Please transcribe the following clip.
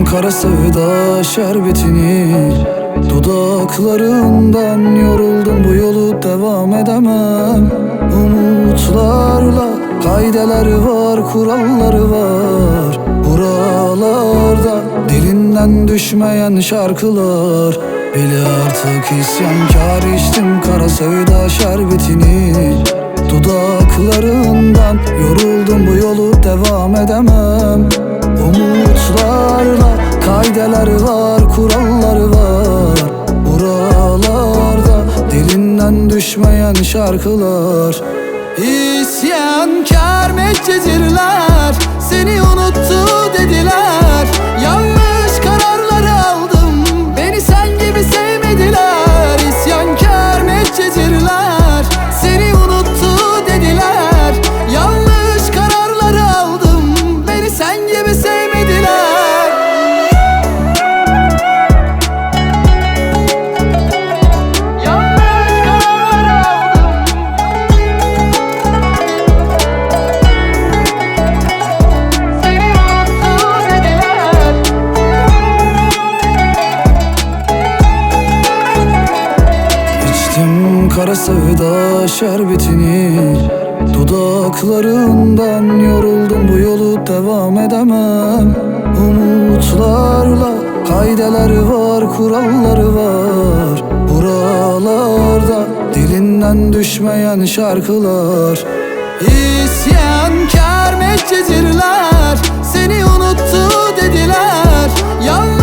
kara sevda şerbetini, dudaklarından yoruldum, bu yolu devam edemem. Umutlarla kaideler var, kuralları var buralarda, dilinden düşmeyen şarkılar. Bile artık isyankar, içtim kara sevda şerbetini, dudaklarından yoruldum, bu yolu devam edemem. Umutlarla kaideler var, kuralları var buralarda, dilinden düşmeyen şarkılar. İsyankar medcezirler seni unuttu dediler. Yanlış kararları aldım, beni sen gibi sevmediler. İsyankar medcezirler seni unuttu dediler. Yanlış kararları aldım, beni sen gibi sevmediler. Yanlış kararları aldım, seni unuttu dediler. İçtim kara sevda şerbetini, dudaklarından yoruldum, bu yolu devam edemem. Umutlarla kaideler var, kuralları var buralarda, dilinden düşmeyen şarkılar. İsyankar medcezirler seni unuttu dediler.